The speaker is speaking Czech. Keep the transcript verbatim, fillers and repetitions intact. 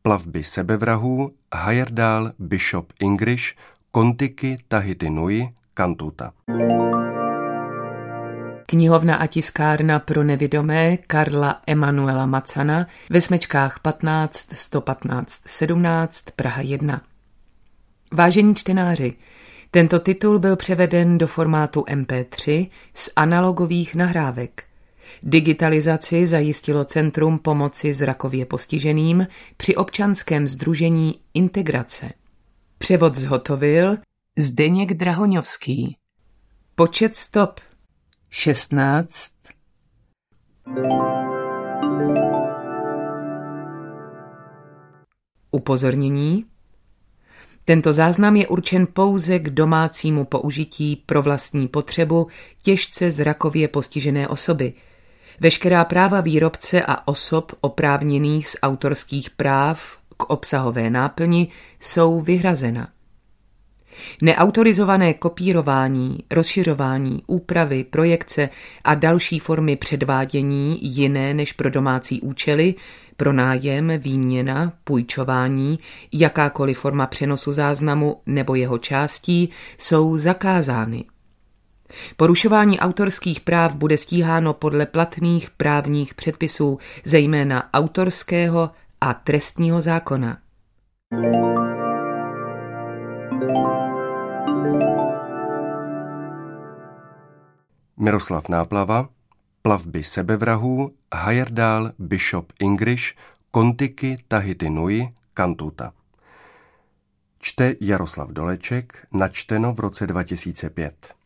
plavby sebevrahů, Heyerdahl, Bishop English, Kon-Tiki, Tahiti Nui, Kantuta. Knihovna a tiskárna pro nevidomé Karla Emanuela Macana ve Smečkách patnáct sto patnáct sedmnáct Praha jedna. Vážení čtenáři, tento titul byl převeden do formátu em pé tři z analogových nahrávek. Digitalizaci zajistilo Centrum pomoci zrakově postiženým při občanském sdružení Integrace. Převod zhotovil Zdeněk Drahoňovský. Počet stop šestnáct. Upozornění. Tento záznam je určen pouze k domácímu použití pro vlastní potřebu těžce zrakově postižené osoby. Veškerá práva výrobce a osob oprávněných z autorských práv k obsahové náplni jsou vyhrazena. Neautorizované kopírování, rozšiřování, úpravy, projekce a další formy předvádění jiné než pro domácí účely, pronájem, výměna, půjčování, jakákoliv forma přenosu záznamu nebo jeho částí jsou zakázány. Porušování autorských práv bude stíháno podle platných právních předpisů, zejména autorského a trestního zákona. Miroslav Náplava, plavby sebevrahů, Heyerdahl, Bishop English, Kon-Tiki, Tahiti Nui, Kantuta. Čte Jaroslav Doleček, načteno v roce dva tisíce pět.